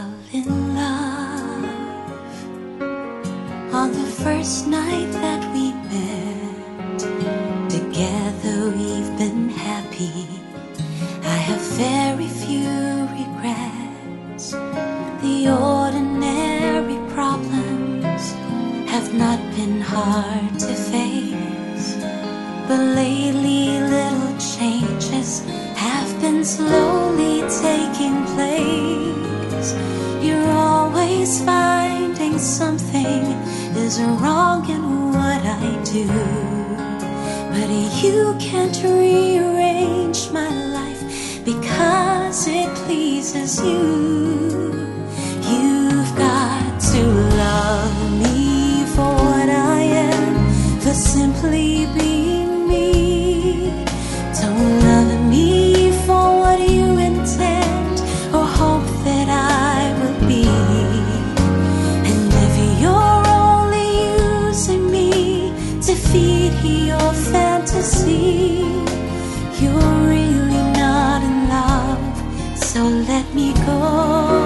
fell in love on the first night that we met. Together we've been happy. I have very few regrets. The ordinary problems have not been hard to face, but lately little changes have been slowly taking place. You're always finding something is wrong in what I do, but you can't rearrange my life because it pleases you. You've got to love me for what I am, for simply being me. Don't love me for what you intend or hope that I will be. And if you're only using me to feed your fantasy, you're really not in love. So let me go.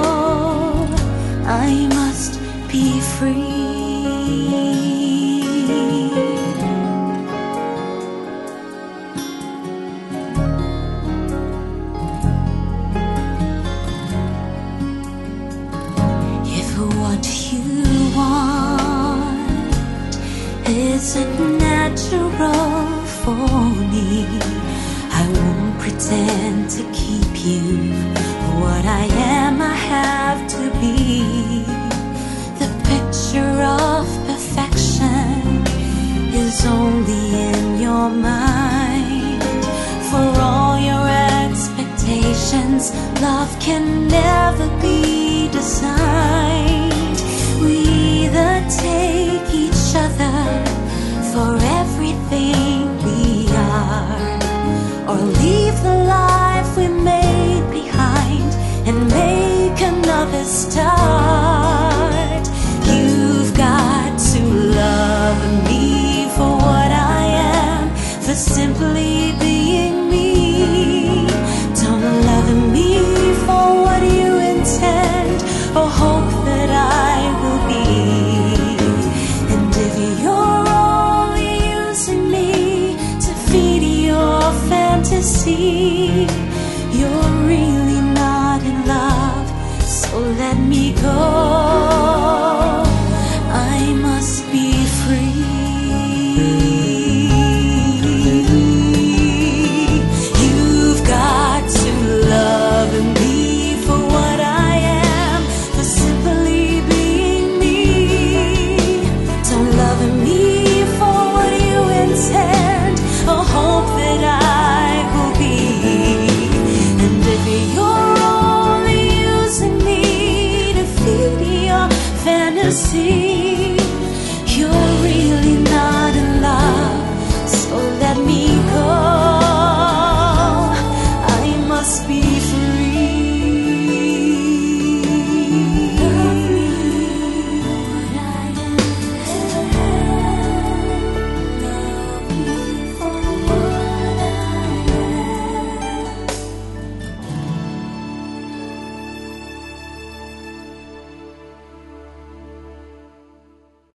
I must be free. What you want isn't natural for me. I won't pretend to keep you. What I am, I have to be. The picture of perfection is only in your mind. For all your expectations, love can never be designed. We either take each other for everything we are, or leave the life we made behind and make another start. You've got to love me for what I am, for simply being me. Don't love me for what you intend or hope that I will be. And if you're only using me to feed your fantasy, you're really not in love. So let me go. I must be free. You've got to love me for what I am, for simply being me. Don't love me for what you intend or hope that I will be. And if you're only using me to feed your fantasy,